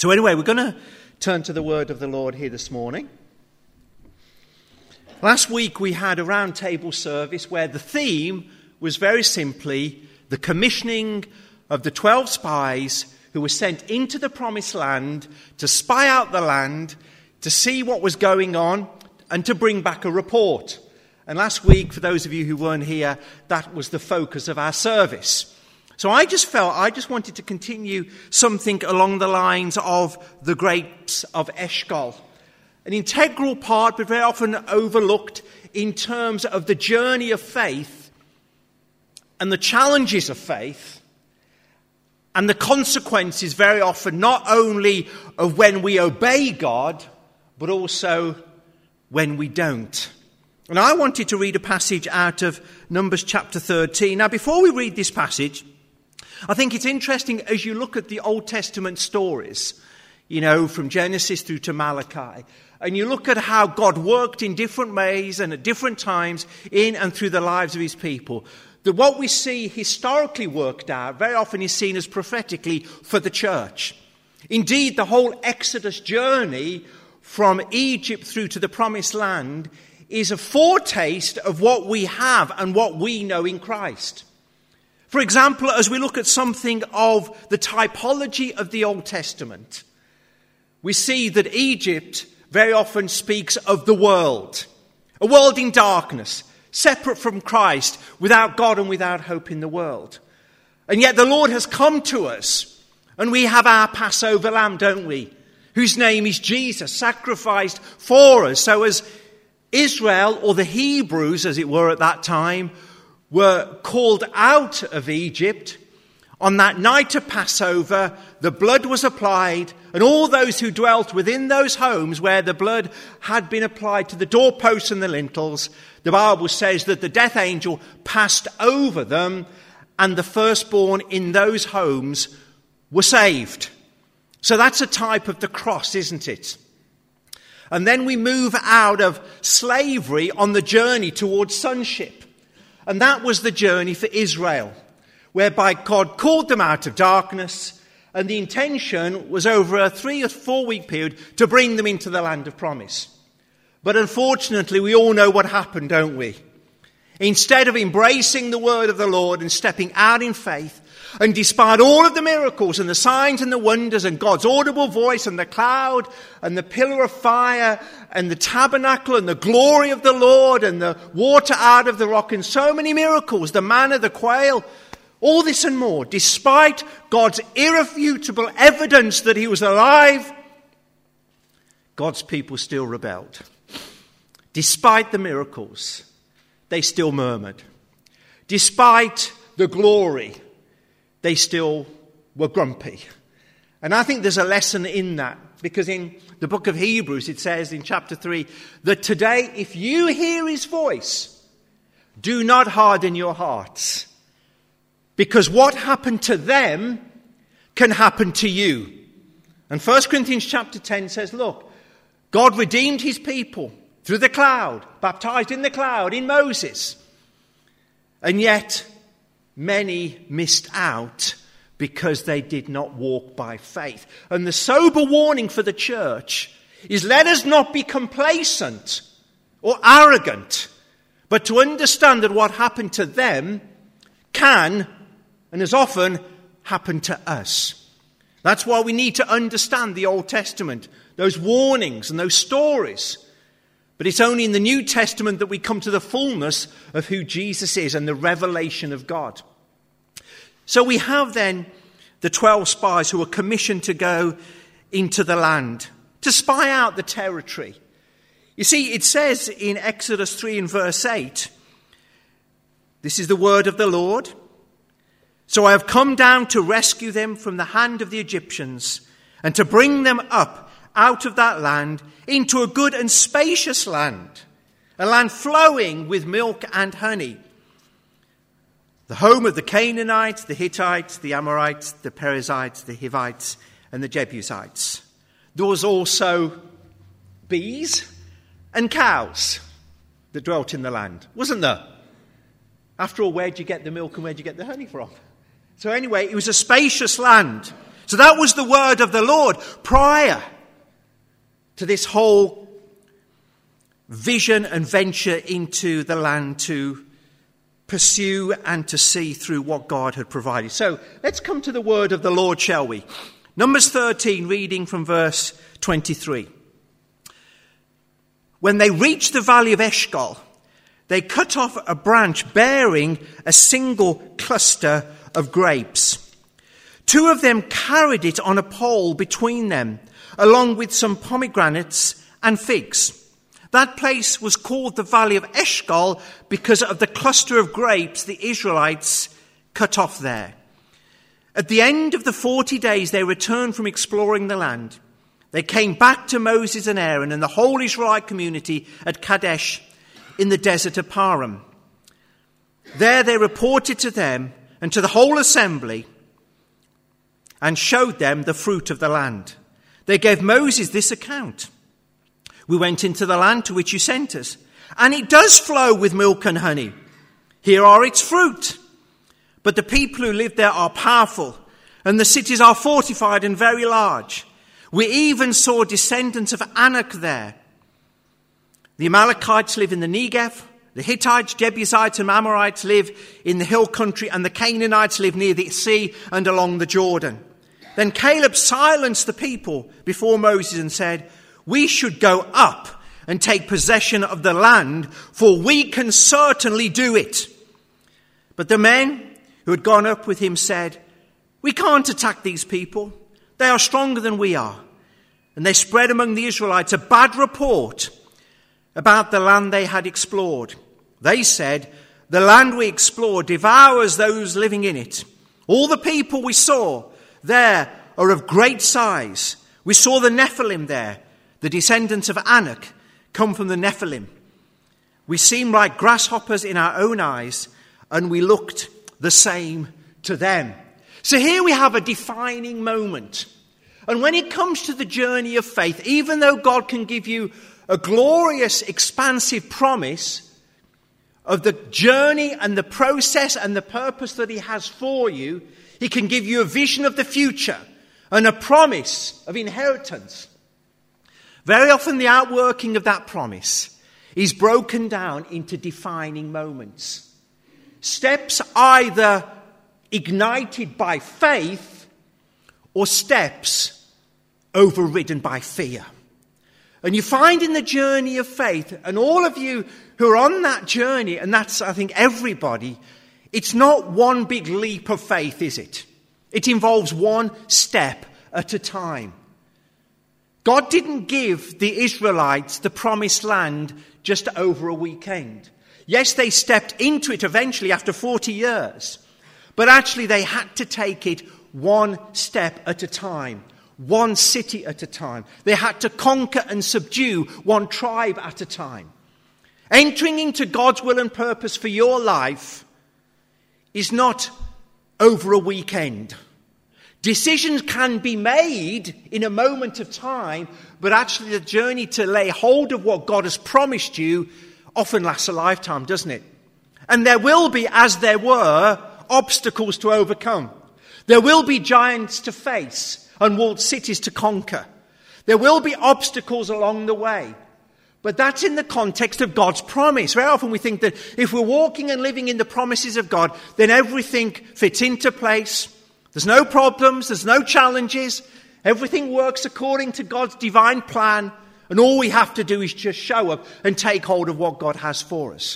So anyway, we're going to turn to the word of the Lord here this morning. Last week we had a roundtable service where the theme was very simply the commissioning of the 12 spies who were sent into the promised land to spy out the land, to see what was going on, and to bring back a report. And last week, for those of you who weren't here, that was the focus of our service. So I just wanted to continue something along the lines of the grapes of Eshcol. An integral part, but very often overlooked in terms of the journey of faith and the challenges of faith and the consequences very often not only of when we obey God, but also when we don't. And I wanted to read a passage out of Numbers chapter 13. Now, before we read this passage, I think it's interesting as you look at the Old Testament stories, from Genesis through to Malachi, and you look at how God worked in different ways and at different times in and through the lives of his people, that what we see historically worked out very often is seen as prophetically for the church. Indeed, the whole Exodus journey from Egypt through to the promised land is a foretaste of what we have and what we know in Christ. For example, as we look at something of the typology of the Old Testament, we see that Egypt very often speaks of the world, a world in darkness, separate from Christ, without God and without hope in the world. And yet the Lord has come to us, and we have our Passover lamb, don't we? Whose name is Jesus, sacrificed for us. So as Israel, or the Hebrews as it were at that time, were called out of Egypt, on that night of Passover, the blood was applied, and all those who dwelt within those homes where the blood had been applied to the doorposts and the lintels, the Bible says that the death angel passed over them, and the firstborn in those homes were saved. So that's a type of the cross, isn't it? And then we move out of slavery on the journey towards sonship. And that was the journey for Israel, whereby God called them out of darkness, and the intention was over a 3 or 4 week period to bring them into the land of promise. But unfortunately, we all know what happened, don't we? Instead of embracing the word of the Lord and stepping out in faith, and despite all of the miracles and the signs and the wonders and God's audible voice and the cloud and the pillar of fire and the tabernacle and the glory of the Lord and the water out of the rock and so many miracles, the manna, the quail, all this and more, despite God's irrefutable evidence that he was alive, God's people still rebelled. Despite the miracles, they still murmured. Despite the glory, they still were grumpy. And I think there's a lesson in that, because in the book of Hebrews it says in chapter 3 that today, if you hear his voice, do not harden your hearts, because what happened to them can happen to you. And 1 Corinthians chapter 10 says, look, God redeemed his people through the cloud, baptized in the cloud, in Moses. And yet many missed out because they did not walk by faith. And the sober warning for the church is, let us not be complacent or arrogant, but to understand that what happened to them can, and as often, happen to us. That's why we need to understand the Old Testament, those warnings and those stories. But it's only in the New Testament that we come to the fullness of who Jesus is and the revelation of God. So we have then the 12 spies who were commissioned to go into the land, to spy out the territory. You see, it says in Exodus 3 and verse 8, this is the word of the Lord. So I have come down to rescue them from the hand of the Egyptians and to bring them up out of that land into a good and spacious land, a land flowing with milk and honey, the home of the Canaanites, the Hittites, the Amorites, the Perizzites, the Hivites, and the Jebusites. There was also bees and cows that dwelt in the land, wasn't there? After all, where'd you get the milk and where'd you get the honey from? So anyway, it was a spacious land. It's So that was the word of the Lord prior to this whole vision and venture into the land to pursue and to see through what God had provided. So let's come to the word of the Lord, shall we? Numbers 13, reading from verse 23. When they reached the valley of Eshcol, they cut off a branch bearing a single cluster of grapes. 2 of them carried it on a pole between them, along with some pomegranates and figs. That place was called the Valley of Eshcol because of the cluster of grapes the Israelites cut off there. At the end of the 40 days, they returned from exploring the land. They came back to Moses and Aaron and the whole Israelite community at Kadesh in the desert of Paran. There they reported to them and to the whole assembly and showed them the fruit of the land. They gave Moses this account. We went into the land to which you sent us, and it does flow with milk and honey. Here are its fruit. But the people who live there are powerful, and the cities are fortified and very large. We even saw descendants of Anak there. The Amalekites live in the Negev. The Hittites, Jebusites and Amorites live in the hill country, and the Canaanites live near the sea and along the Jordan. Then Caleb silenced the people before Moses and said, we should go up and take possession of the land, for we can certainly do it. But the men who had gone up with him said, we can't attack these people. They are stronger than we are. And they spread among the Israelites a bad report about the land they had explored. They said, the land we explored devours those living in it. All the people we saw there are of great size. We saw the Nephilim there. The descendants of Anak come from the Nephilim. We seemed like grasshoppers in our own eyes, and we looked the same to them. So here we have a defining moment. And when it comes to the journey of faith, even though God can give you a glorious, expansive promise of the journey and the process and the purpose that he has for you, he can give you a vision of the future and a promise of inheritance. Very often the outworking of that promise is broken down into defining moments. Steps either ignited by faith or steps overridden by fear. And you find in the journey of faith, and all of you who are on that journey, and that's, I think, everybody, it's not one big leap of faith, is it? It involves one step at a time. God didn't give the Israelites the promised land just over a weekend. Yes, they stepped into it eventually after 40 years, but actually they had to take it one step at a time, one city at a time. They had to conquer and subdue one tribe at a time. Entering into God's will and purpose for your life is not over a weekend. Decisions can be made in a moment of time, but actually the journey to lay hold of what God has promised you often lasts a lifetime, doesn't it? And there will be, as there were, obstacles to overcome. There will be giants to face and walled cities to conquer. There will be obstacles along the way. But that's in the context of God's promise. Very often we think that if we're walking and living in the promises of God, then everything fits into place. There's no problems, there's no challenges. Everything works according to God's divine plan. And all we have to do is just show up and take hold of what God has for us.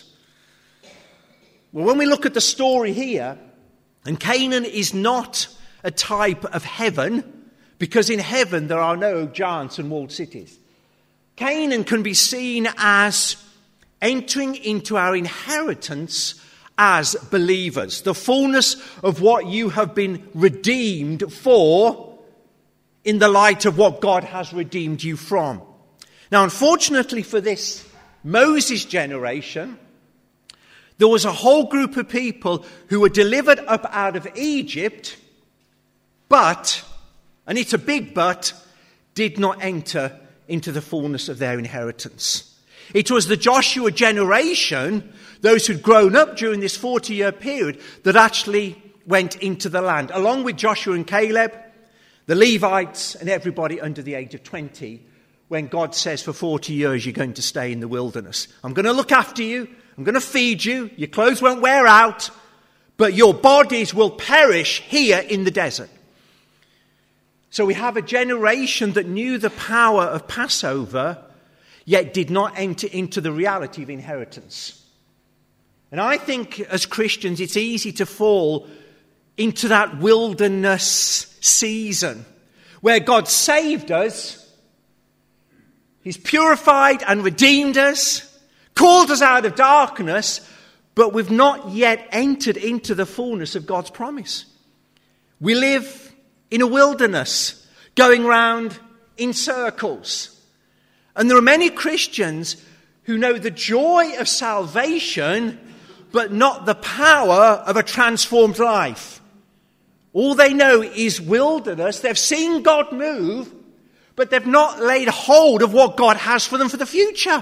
Well, when we look at the story here, and Canaan is not a type of heaven, because in heaven there are no giants and walled cities. Canaan can be seen as entering into our inheritance as believers, the fullness of what you have been redeemed for in the light of what God has redeemed you from. Now, unfortunately for this Moses generation, there was a whole group of people who were delivered up out of Egypt, but, and it's a big but, did not enter into the fullness of their inheritance. It was the Joshua generation, those who'd grown up during this 40-year period, that actually went into the land. Along with Joshua and Caleb, the Levites and everybody under the age of 20, when God says for 40 years you're going to stay in the wilderness. I'm going to look after you. I'm going to feed you. Your clothes won't wear out. But your bodies will perish here in the desert. So we have a generation that knew the power of Passover, yet did not enter into the reality of inheritance. And I think as Christians it's easy to fall into that wilderness season where God saved us, He's purified and redeemed us, called us out of darkness, but we've not yet entered into the fullness of God's promise. We live in a wilderness, going round in circles. And there are many Christians who know the joy of salvation, but not the power of a transformed life. All they know is wilderness. They've seen God move, but they've not laid hold of what God has for them for the future.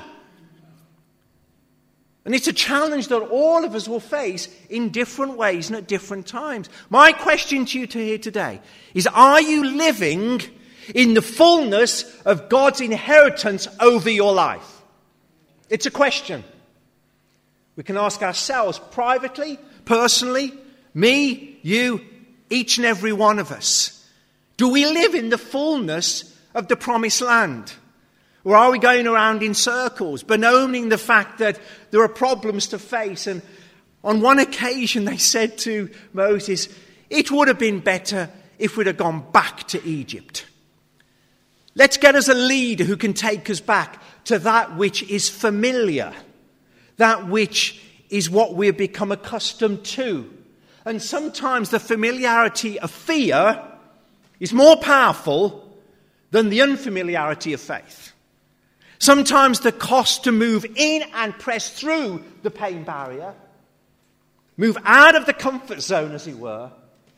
And it's a challenge that all of us will face in different ways and at different times. My question to you here today is, are you living in the fullness of God's inheritance over your life? It's a question. We can ask ourselves privately, personally, me, you, each and every one of us. Do we live in the fullness of the promised land? Or are we going around in circles, bemoaning the fact that there are problems to face? And on one occasion they said to Moses, it would have been better if we'd have gone back to Egypt. Let's get us a leader who can take us back to that which is familiar, that which is what we've become accustomed to. And sometimes the familiarity of fear is more powerful than the unfamiliarity of faith. Sometimes the cost to move in and press through the pain barrier, move out of the comfort zone, as it were,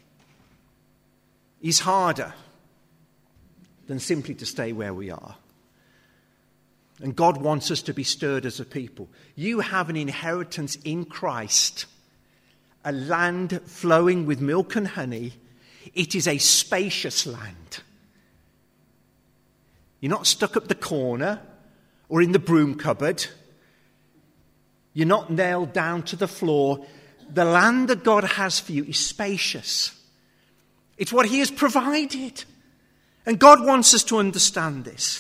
is harder than simply to stay where we are. And God wants us to be stirred as a people. You have an inheritance in Christ, a land flowing with milk and honey. It is a spacious land. You're not stuck up the corner or in the broom cupboard. You're not nailed down to the floor. The land that God has for you is spacious. It's what He has provided. And God wants us to understand this.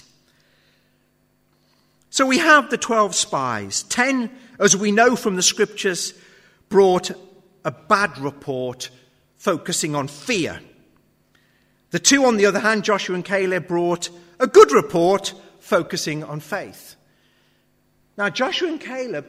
So we have the 12 spies. 10, as we know from the scriptures, brought a bad report focusing on fear. The 2, on the other hand, Joshua and Caleb, brought a good report focusing on faith. Now, Joshua and Caleb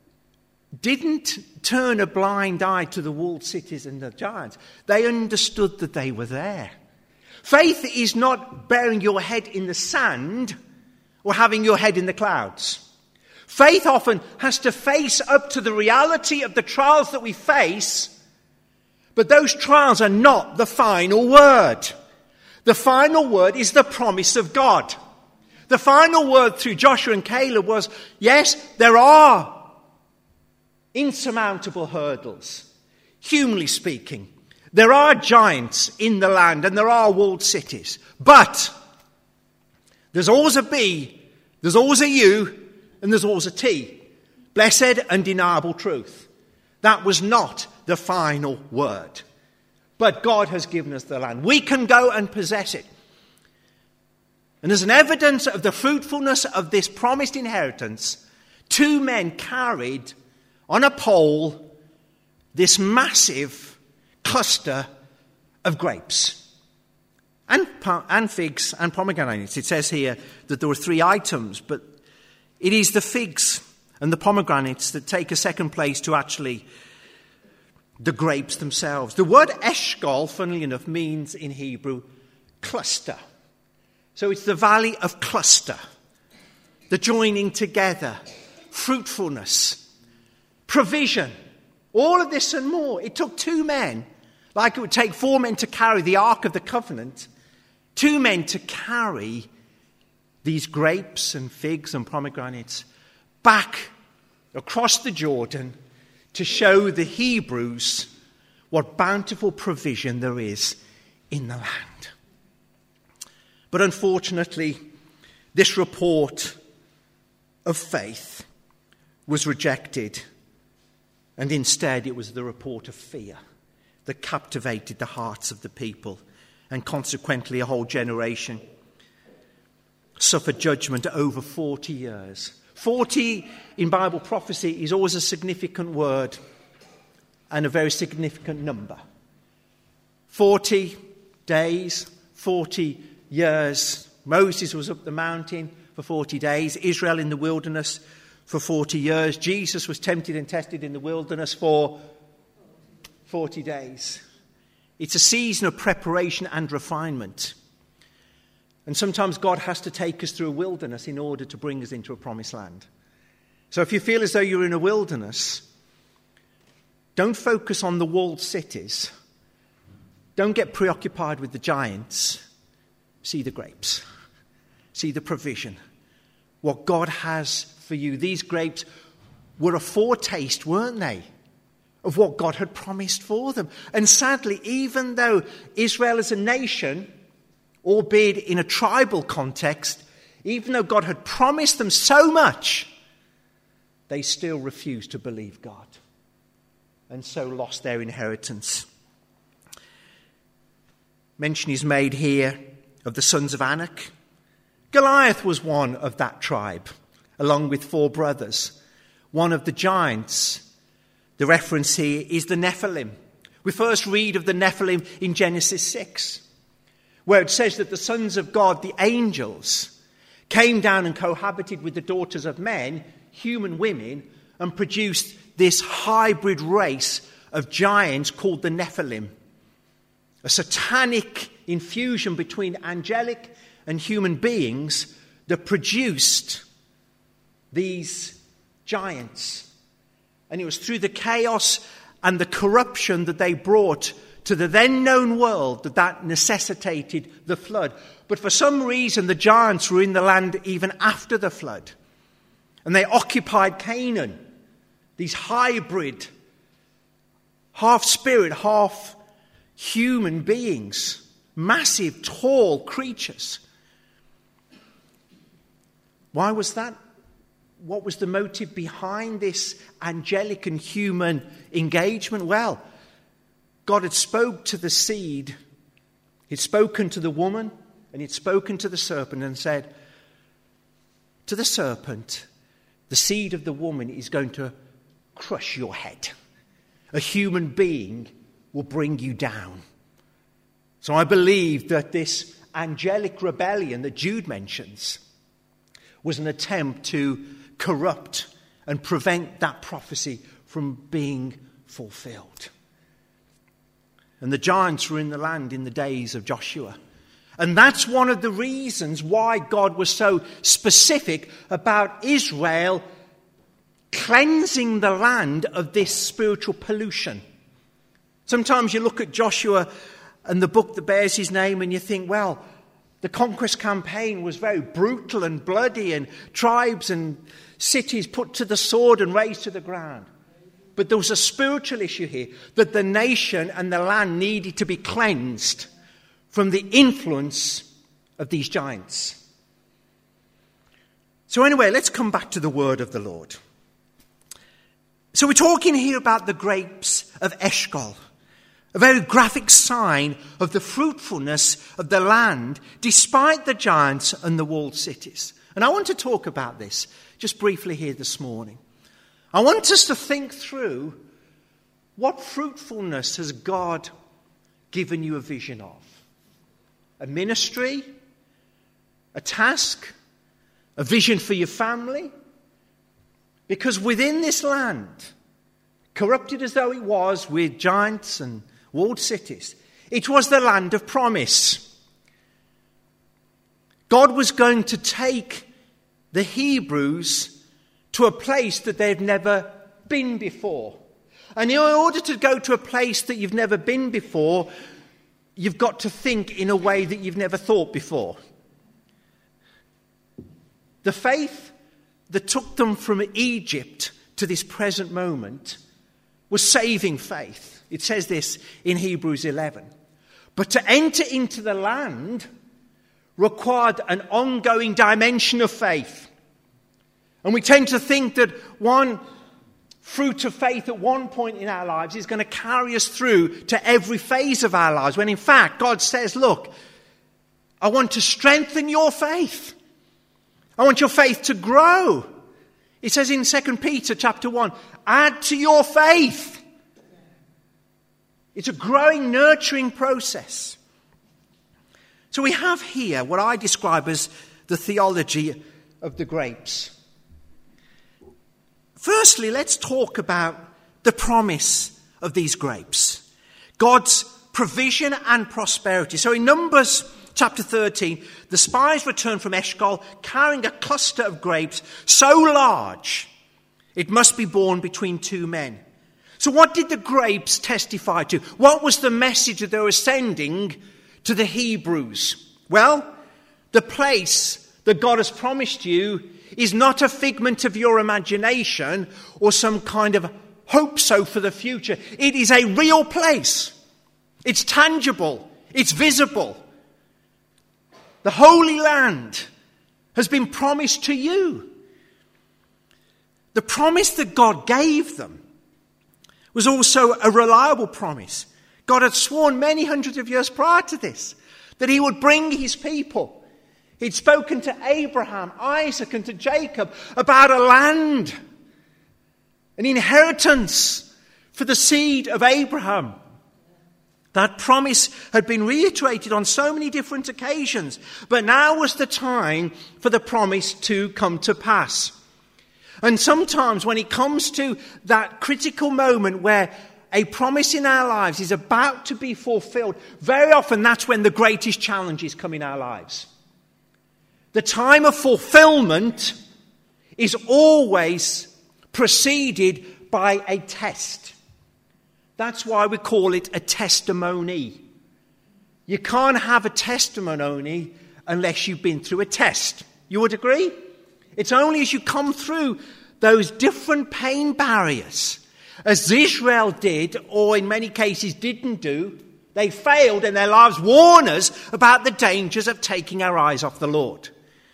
didn't turn a blind eye to the walled cities and the giants. They understood that they were there. Faith is not burying your head in the sand or having your head in the clouds. Faith often has to face up to the reality of the trials that we face, but those trials are not the final word. The final word is the promise of God. The final word through Joshua and Caleb was, yes, there are insurmountable hurdles, humanly speaking. There are giants in the land and there are walled cities. But there's always a B, there's always a U, and there's always a T. Blessed, undeniable truth. That was not the final word. But God has given us the land. We can go and possess it. And as an evidence of the fruitfulness of this promised inheritance, 2 men carried on a pole this massive cluster of grapes and figs and pomegranates. It says here that there were 3 items, but it is the figs and the pomegranates that take a second place to actually the grapes themselves. The word Eshkol, funnily enough, means in Hebrew cluster. So it's the valley of cluster, the joining together, fruitfulness, provision, all of this and more. It took 2 men, like it would take 4 men to carry the Ark of the Covenant, 2 men to carry these grapes and figs and pomegranates back across the Jordan to show the Hebrews what bountiful provision there is in the land. But unfortunately, this report of faith was rejected, and instead it was the report of fear that captivated the hearts of the people, and consequently a whole generation suffered judgment over 40 years. 40 in Bible prophecy is always a significant word and a very significant number. 40 days, 40 years. Moses was up the mountain for 40 days. Israel in the wilderness for 40 years. Jesus was tempted and tested in the wilderness for 40 days. It's a season of preparation and refinement. And sometimes God has to take us through a wilderness in order to bring us into a promised land. So if you feel as though you're in a wilderness, don't focus on the walled cities. Don't get preoccupied with the giants. See the grapes. See the provision. What God has for you. These grapes were a foretaste, weren't they, of what God had promised for them. And sadly, even though Israel as a nation, albeit in a tribal context, even though God had promised them so much, they still refused to believe God and so lost their inheritance. Mention is made here of the sons of Anak. Goliath was one of that tribe, along with 4 brothers. One of the giants. The reference here is the Nephilim. We first read of the Nephilim in Genesis 6, where it says that the sons of God, the angels, came down and cohabited with the daughters of men, human women, and produced this hybrid race of giants called the Nephilim. A satanic infusion between angelic and human beings that produced these giants. And it was through the chaos and the corruption that they brought to the then known world that necessitated the flood. But for some reason, the giants were in the land even after the flood. And they occupied Canaan. These hybrid, half spirit, half human beings. Massive, tall creatures. Why was that? What was the motive behind this angelic and human engagement? Well, God had spoke to the seed, he'd spoken to the woman, and he'd spoken to the serpent and said, to the serpent, the seed of the woman is going to crush your head. A human being will bring you down. So I believe that this angelic rebellion that Jude mentions was an attempt to corrupt and prevent that prophecy from being fulfilled. And the giants were in the land in the days of Joshua. And that's one of the reasons why God was so specific about Israel cleansing the land of this spiritual pollution. Sometimes you look at Joshua and the book that bears his name and you think, well, the conquest campaign was very brutal and bloody and tribes and cities put to the sword and razed to the ground. But there was a spiritual issue here, that the nation and the land needed to be cleansed from the influence of these giants. So anyway, let's come back to the word of the Lord. So we're talking here about the grapes of Eshcol. A very graphic sign of the fruitfulness of the land despite the giants and the walled cities. And I want to talk about this just briefly here this morning. I want us to think through what fruitfulness has God given you a vision of? A ministry? A task? A vision for your family? Because within this land, corrupted as though it was with giants and walled cities, it was the land of promise. God was going to take the Hebrews to a place that they've never been before. And in order to go to a place that you've never been before, you've got to think in a way that you've never thought before. The faith that took them from Egypt to this present moment was saving faith. It says this in Hebrews 11. But to enter into the land required an ongoing dimension of faith. And we tend to think that one fruit of faith at one point in our lives is going to carry us through to every phase of our lives, when in fact God says, look, I want to strengthen your faith. I want your faith to grow. It says in 2 Peter chapter 1, add to your faith. It's a growing, nurturing process. So we have here what I describe as the theology of the grapes. Firstly, let's talk about the promise of these grapes. God's provision and prosperity. So in Numbers chapter 13, the spies returned from Eshcol carrying a cluster of grapes so large it must be borne between two men. So what did the grapes testify to? What was the message that they were sending to the Hebrews? Well, the place that God has promised you is not a figment of your imagination or some kind of hope-so for the future. It is a real place. It's tangible. It's visible. The Holy Land has been promised to you. The promise that God gave them was also a reliable promise. God had sworn many hundreds of years prior to this that he would bring his people. He'd spoken to Abraham, Isaac, and to Jacob about a land, an inheritance for the seed of Abraham. That promise had been reiterated on so many different occasions, but now was the time for the promise to come to pass. And sometimes when it comes to that critical moment where a promise in our lives is about to be fulfilled, very often that's when the greatest challenges come in our lives. The time of fulfillment is always preceded by a test. That's why we call it a testimony. You can't have a testimony unless you've been through a test. You would agree? It's only as you come through those different pain barriers, as Israel did, or in many cases didn't do. They failed and their lives warn us about the dangers of taking our eyes off the Lord.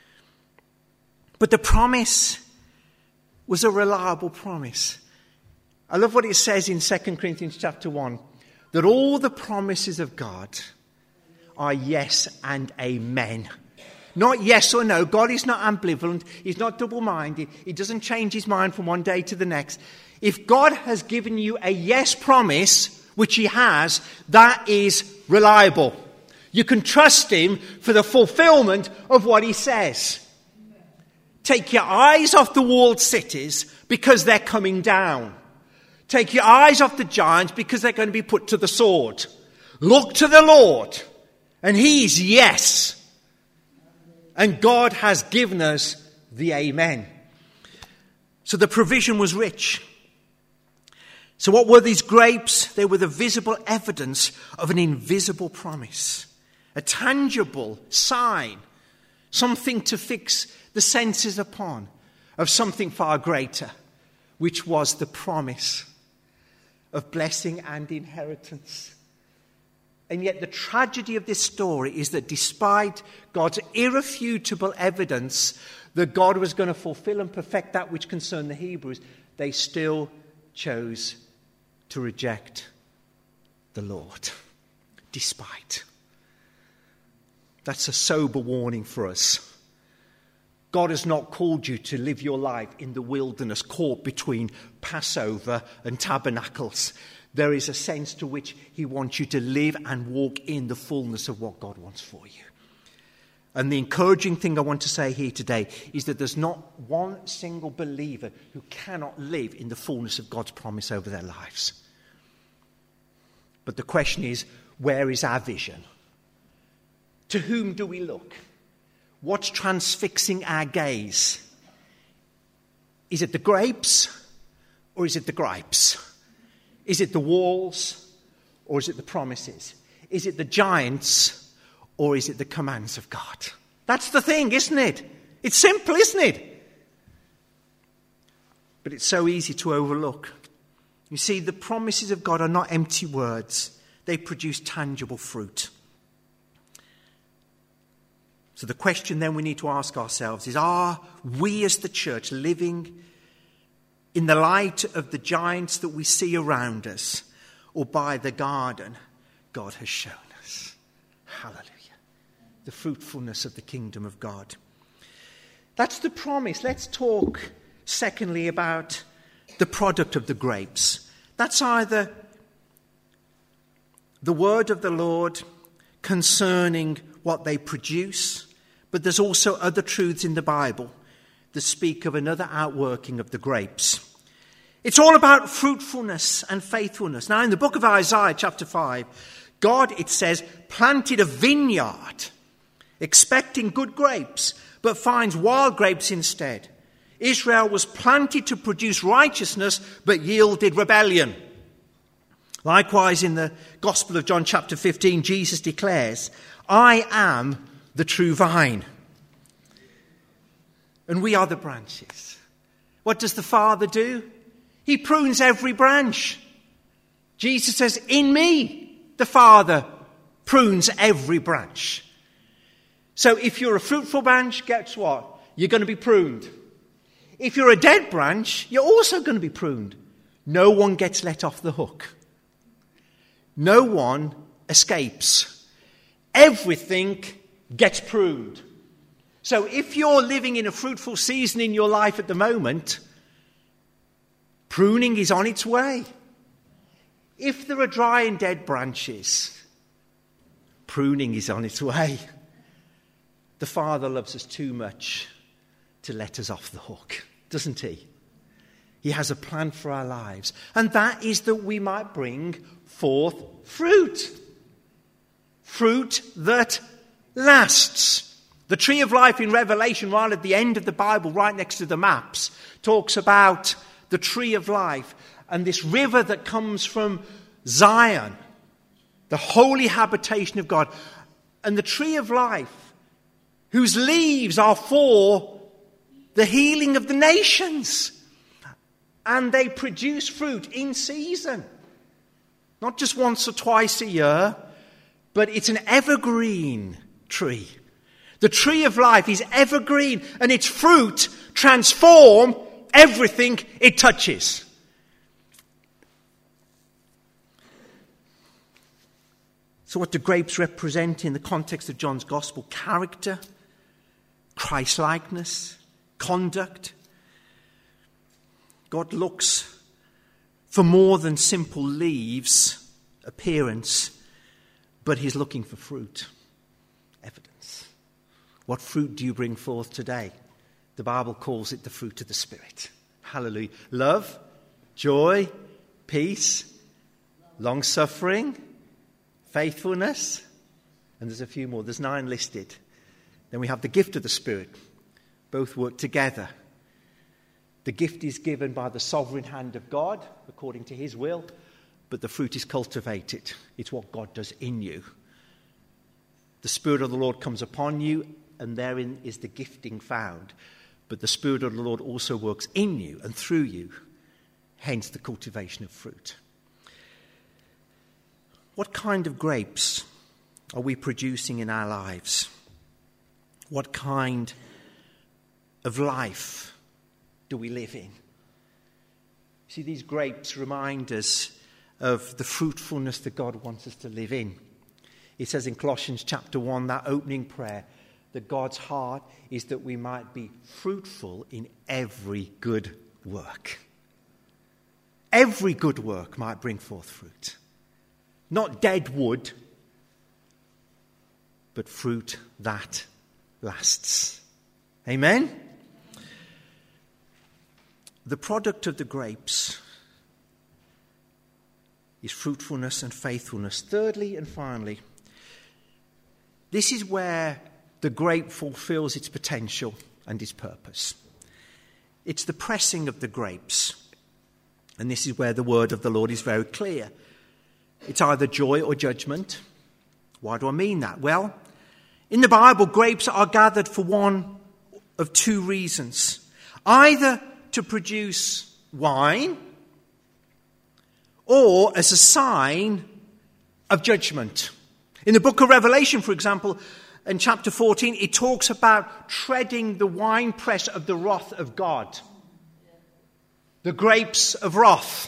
But the promise was a reliable promise. I love what it says in 2 Corinthians chapter 1, that all the promises of God are yes and amen. Not yes or no. God is not ambivalent. He's not double-minded. He doesn't change his mind from one day to the next. If God has given you a yes promise, which he has, that is reliable. You can trust him for the fulfillment of what he says. Take your eyes off the walled cities because they're coming down. Take your eyes off the giants because they're going to be put to the sword. Look to the Lord, and he's yes. And God has given us the amen. So the provision was rich. So what were these grapes? They were the visible evidence of an invisible promise. A tangible sign. Something to fix the senses upon of something far greater, which was the promise of blessing and inheritance. And yet the tragedy of this story is that despite God's irrefutable evidence that God was going to fulfill and perfect that which concerned the Hebrews, they still chose to reject the Lord. Despite. That's a sober warning for us. God has not called you to live your life in the wilderness, caught between Passover and tabernacles. There is a sense to which he wants you to live and walk in the fullness of what God wants for you. And the encouraging thing I want to say here today is that there's not one single believer who cannot live in the fullness of God's promise over their lives. But the question is, where is our vision? To whom do we look? What's transfixing our gaze? Is it the grapes or is it the gripes? Is it the walls or is it the promises? Is it the giants or is it the commands of God? That's the thing, isn't it? It's simple, isn't it? But it's so easy to overlook. You see, the promises of God are not empty words. They produce tangible fruit. So the question then we need to ask ourselves is, are we as the church living in the light of the giants that we see around us, or by the garden God has shown us? Hallelujah. The fruitfulness of the kingdom of God. That's the promise. Let's talk, secondly, about the product of the grapes. That's either the word of the Lord concerning what they produce, but there's also other truths in the Bible that speak of another outworking of the grapes. It's all about fruitfulness and faithfulness. Now, in the book of Isaiah, chapter 5, God, it says, planted a vineyard, expecting good grapes, but finds wild grapes instead. Israel was planted to produce righteousness, but yielded rebellion. Likewise, in the Gospel of John, chapter 15, Jesus declares, I am the true vine, and we are the branches. What does the Father do? He prunes every branch. Jesus says, in me, the Father prunes every branch. So if you're a fruitful branch, guess what? You're going to be pruned. If you're a dead branch, you're also going to be pruned. No one gets let off the hook. No one escapes. Everything gets pruned. So if you're living in a fruitful season in your life at the moment, pruning is on its way. If there are dry and dead branches, pruning is on its way. The Father loves us too much to let us off the hook, doesn't he? He has a plan for our lives, and that is that we might bring forth fruit. Fruit that lasts. The tree of life in Revelation, right at the end of the Bible, right next to the maps, talks about the tree of life and this river that comes from Zion, the holy habitation of God, and the tree of life, whose leaves are for the healing of the nations. And they produce fruit in season. Not just once or twice a year, but it's an evergreen tree. The tree of life is evergreen, and its fruit transform everything it touches. So what do grapes represent in the context of John's gospel? Character, Christ-likeness, conduct. God looks for more than simple leaves, appearance, but he's looking for fruit, evidence. What fruit do you bring forth today? The Bible calls it the fruit of the Spirit. Hallelujah. Love, joy, peace, long-suffering, faithfulness, and there's a few more. There's 9 listed. Then we have the gift of the Spirit. Both work together. The gift is given by the sovereign hand of God, according to his will, but the fruit is cultivated. It's what God does in you. The Spirit of the Lord comes upon you, and therein is the gifting found. But the Spirit of the Lord also works in you and through you, hence the cultivation of fruit. What kind of grapes are we producing in our lives? What kind of life do we live in? See, these grapes remind us of the fruitfulness that God wants us to live in. It says in Colossians chapter 1, that opening prayer, that God's heart is that we might be fruitful in every good work. Every good work might bring forth fruit. Not dead wood, but fruit that lasts. Amen? The product of the grapes is fruitfulness and faithfulness. Thirdly and finally, this is where the grape fulfills its potential and its purpose. It's the pressing of the grapes. And this is where the word of the Lord is very clear. It's either joy or judgment. Why do I mean that? Well, in the Bible, grapes are gathered for one of 2 reasons. Either to produce wine, or as a sign of judgment. In the book of Revelation, for example, in chapter 14, it talks about treading the winepress of the wrath of God. The grapes of wrath.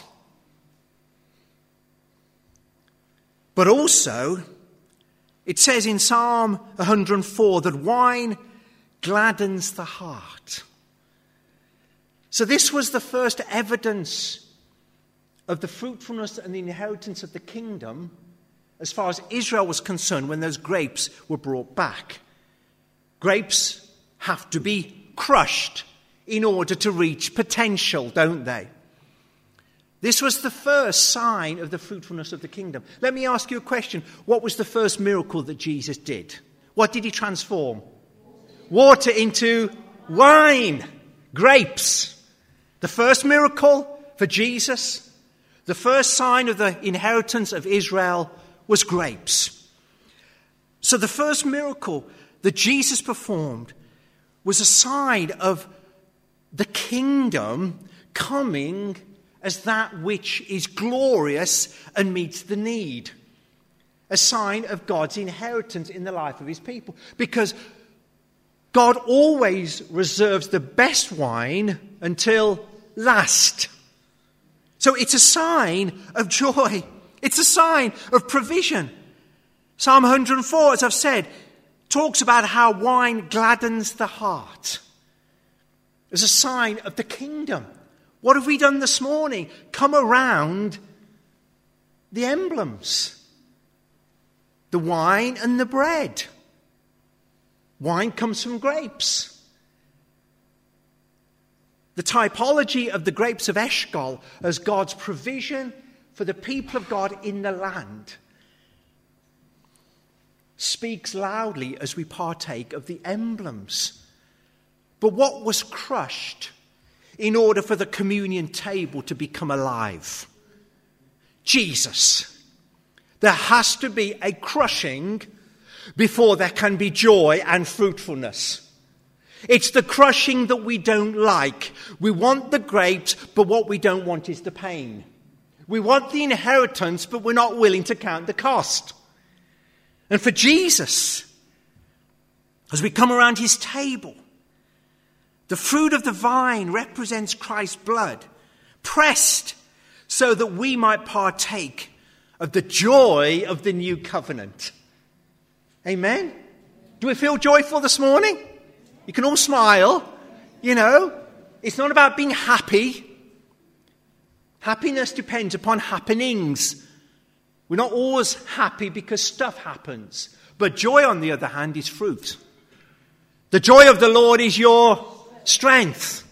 But also, it says in Psalm 104 that wine gladdens the heart. So this was the first evidence of the fruitfulness and the inheritance of the kingdom as far as Israel was concerned when those grapes were brought back. Grapes have to be crushed in order to reach potential, don't they? This was the first sign of the fruitfulness of the kingdom. Let me ask you a question. What was the first miracle that Jesus did? What did he transform? Water into wine, grapes. The first miracle for Jesus, the first sign of the inheritance of Israel was grapes. So the first miracle that Jesus performed was a sign of the kingdom coming as that which is glorious and meets the need. A sign of God's inheritance in the life of his people. Because God always reserves the best wine until last. So it's a sign of joy. It's a sign of provision. Psalm 104, as I've said, talks about how wine gladdens the heart. As a sign of the kingdom. What have we done this morning? Come around the emblems. The wine and the bread. Wine comes from grapes. The typology of the grapes of Eshcol as God's provision for the people of God in the land speaks loudly as we partake of the emblems. But what was crushed in order for the communion table to become alive? Jesus. There has to be a crushing before there can be joy and fruitfulness. It's the crushing that we don't like. We want the grapes, but what we don't want is the pain. We want the inheritance, but we're not willing to count the cost. And for Jesus, as we come around his table, the fruit of the vine represents Christ's blood, pressed so that we might partake of the joy of the new covenant. Amen? Do we feel joyful this morning? You can all smile. You know, it's not about being happy. Happiness depends upon happenings. We're not always happy because stuff happens. But joy, on the other hand, is fruit. The joy of the Lord is your strength.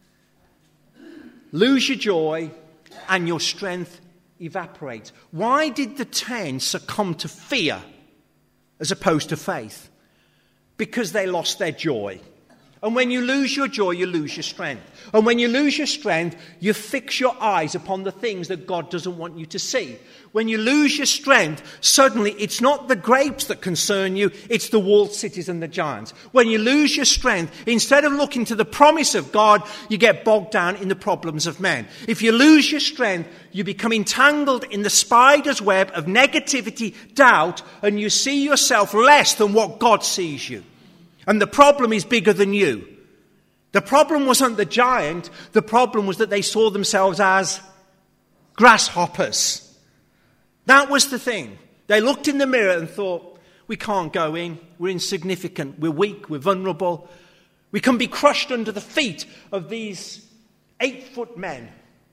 Lose your joy and your strength evaporates. Why did the 10 succumb to fear as opposed to faith? Because they lost their joy. And when you lose your joy, you lose your strength. And when you lose your strength, you fix your eyes upon the things that God doesn't want you to see. When you lose your strength, suddenly it's not the grapes that concern you, it's the walled cities and the giants. When you lose your strength, instead of looking to the promise of God, you get bogged down in the problems of men. If you lose your strength, you become entangled in the spider's web of negativity, doubt, and you see yourself less than what God sees you. And the problem is bigger than you. The problem wasn't the giant. The problem was that they saw themselves as grasshoppers. That was the thing. They looked in the mirror and thought, we can't go in. We're insignificant. We're weak. We're vulnerable. We can be crushed under the feet of these 8-foot men.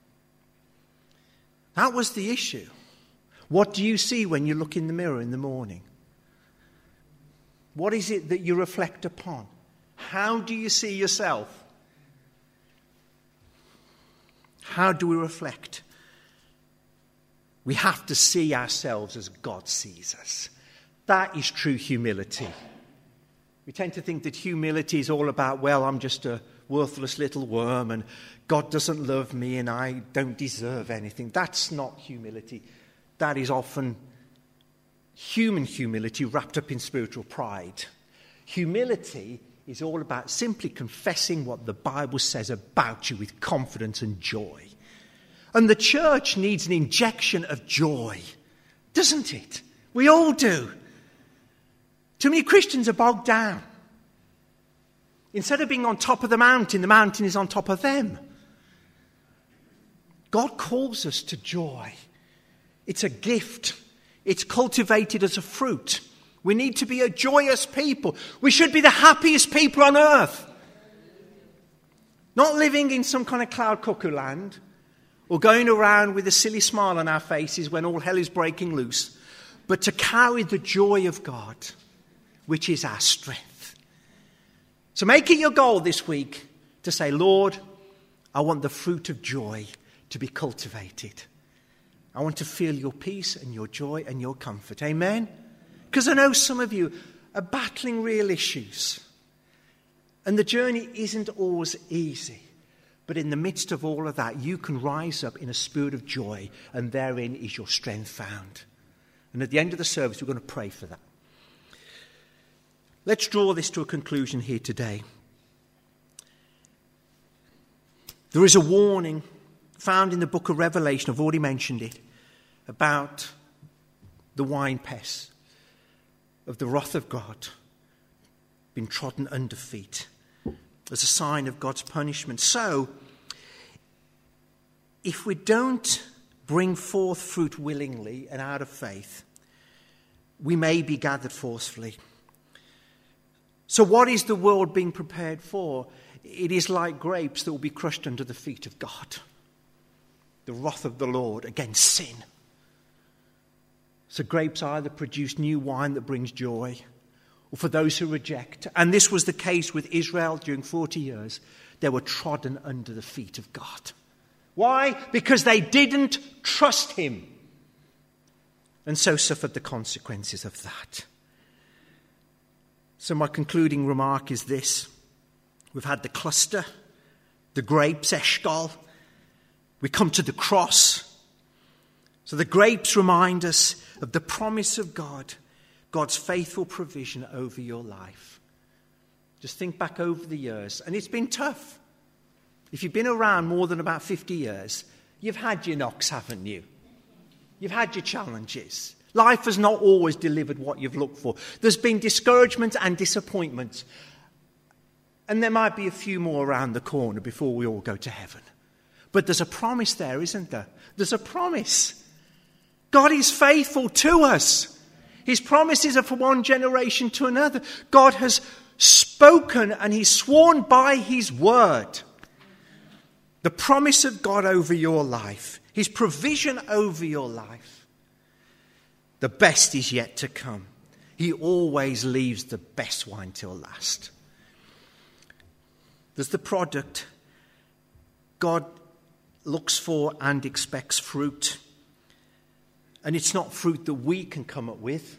That was the issue. What do you see when you look in the mirror in the morning? What is it that you reflect upon? How do you see yourself? How do we reflect? We have to see ourselves as God sees us. That is true humility. We tend to think that humility is all about, well, I'm just a worthless little worm and God doesn't love me and I don't deserve anything. That's not humility. That is often human humility wrapped up in spiritual pride. Humility is all about simply confessing what the Bible says about you with confidence and joy. And the church needs an injection of joy, doesn't it? We all do. Too many Christians are bogged down. Instead of being on top of the mountain is on top of them. God calls us to joy. It's a gift. It's cultivated as a fruit. We need to be a joyous people. We should be the happiest people on earth. Not living in some kind of cloud cuckoo land or going around with a silly smile on our faces when all hell is breaking loose, but to carry the joy of God, which is our strength. So make it your goal this week to say, Lord, I want the fruit of joy to be cultivated. I want to feel your peace and your joy and your comfort. Amen? Because I know some of you are battling real issues. And the journey isn't always easy. But in the midst of all of that, you can rise up in a spirit of joy. And therein is your strength found. And at the end of the service, we're going to pray for that. Let's draw this to a conclusion here today. There is a warning found in the book of Revelation, I've already mentioned it, about the winepress of the wrath of God being trodden under feet as a sign of God's punishment. So, if we don't bring forth fruit willingly and out of faith, we may be gathered forcefully. So what is the world being prepared for? It is like grapes that will be crushed under the feet of God. The wrath of the Lord against sin. So grapes either produce new wine that brings joy, or for those who reject. And this was the case with Israel during 40 years. They were trodden under the feet of God. Why? Because they didn't trust him. And so suffered the consequences of that. So my concluding remark is this. We've had the cluster, the grapes, Eshcol. We come to the cross. So the grapes remind us of the promise of God, God's faithful provision over your life. Just think back over the years. And it's been tough. If you've been around more than about 50 years, you've had your knocks, haven't you? You've had your challenges. Life has not always delivered what you've looked for. There's been discouragement and disappointment. And there might be a few more around the corner before we all go to heaven. But there's a promise there, isn't there? There's a promise. God is faithful to us. His promises are from one generation to another. God has spoken and he's sworn by his word. The promise of God over your life. His provision over your life. The best is yet to come. He always leaves the best wine till last. There's the product. God looks for and expects fruit. And it's not fruit that we can come up with.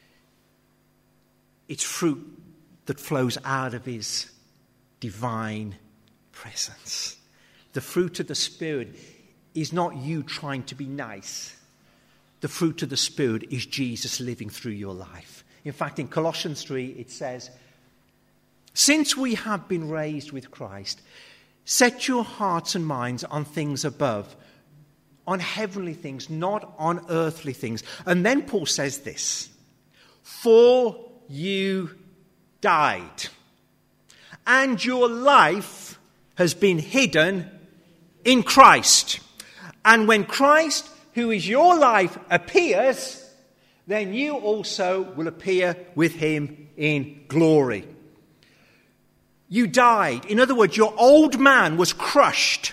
It's fruit that flows out of his divine presence. The fruit of the Spirit is not you trying to be nice. The fruit of the Spirit is Jesus living through your life. In fact, in Colossians 3, it says, since we have been raised with Christ, set your hearts and minds on things above, on heavenly things, not on earthly things. And then Paul says this, for you died, and your life has been hidden in Christ. And when Christ, who is your life, appears, then you also will appear with him in glory. You died. In other words, your old man was crushed.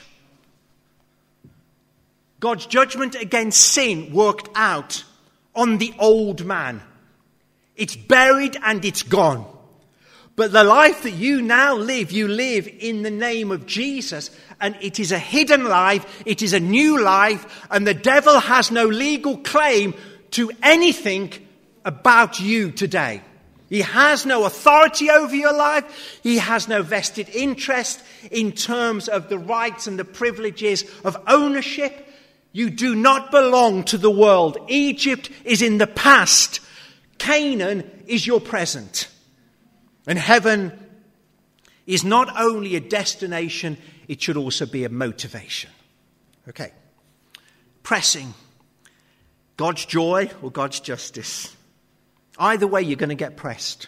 God's judgment against sin worked out on the old man. It's buried and it's gone. But the life that you now live, you live in the name of Jesus. And it is a hidden life. It is a new life. And the devil has no legal claim to anything about you today. He has no authority over your life. He has no vested interest in terms of the rights and the privileges of ownership. You do not belong to the world. Egypt is in the past. Canaan is your present. And heaven is not only a destination, it should also be a motivation. Okay. Pressing. God's joy or God's justice? Either way, you're going to get pressed.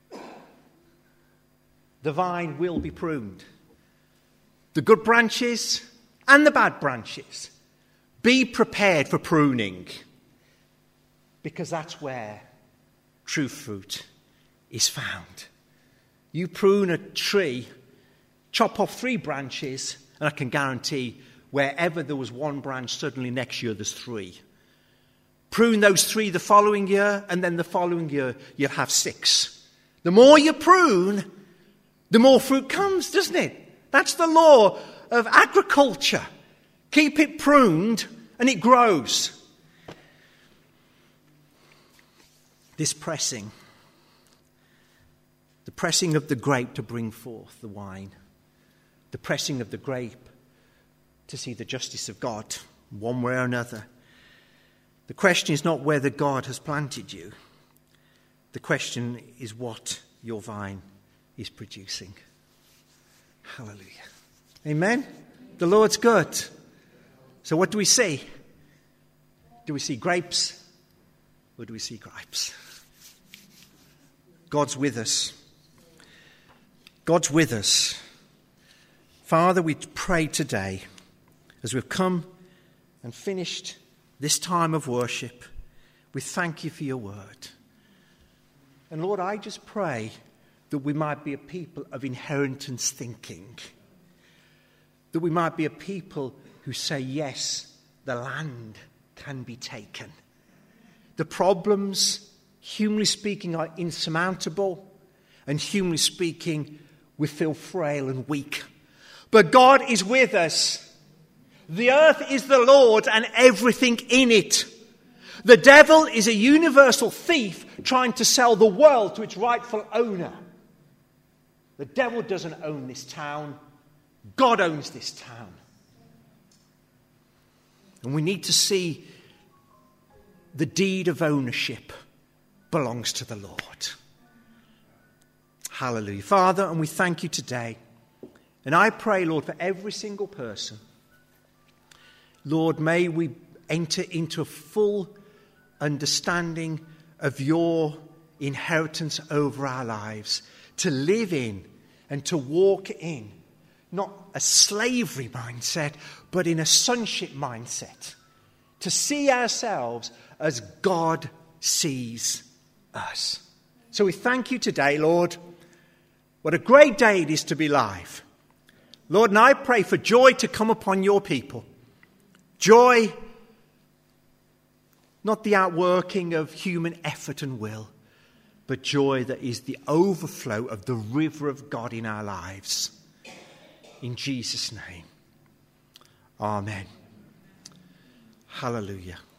The vine will be pruned. The good branches and the bad branches. Be prepared for pruning, because that's where true fruit is found. You prune a tree, chop off 3 branches, and I can guarantee wherever there was 1 branch, suddenly next year there's 3. Prune those 3 the following year, and then the following year you'll have 6. The more you prune, the more fruit comes, doesn't it? That's the law of agriculture. Keep it pruned and it grows. This pressing, the pressing of the grape to bring forth the wine, the pressing of the grape to see the justice of God one way or another. The question is not whether God has planted you. The question is what your vine is producing. Hallelujah. Amen? The Lord's good. So what do we see? Do we see grapes or do we see grapes? God's with us. God's with us. Father, we pray today as we've come and finished this time of worship, we thank you for your word. And Lord, I just pray that we might be a people of inheritance thinking. That we might be a people who say, yes, the land can be taken. The problems, humanly speaking, are insurmountable. And humanly speaking, we feel frail and weak. But God is with us. The earth is the Lord's and everything in it. The devil is a universal thief trying to sell the world to its rightful owner. The devil doesn't own this town. God owns this town. And we need to see the deed of ownership belongs to the Lord. Hallelujah. Father, and we thank you today. And I pray, Lord, for every single person. Lord, may we enter into a full understanding of your inheritance over our lives, to live in and to walk in, not a slavery mindset, but in a sonship mindset, to see ourselves as God sees us. So we thank you today, Lord. What a great day it is to be alive. Lord, and I pray for joy to come upon your people. Joy, not the outworking of human effort and will, but joy that is the overflow of the river of God in our lives. In Jesus' name. Amen. Hallelujah.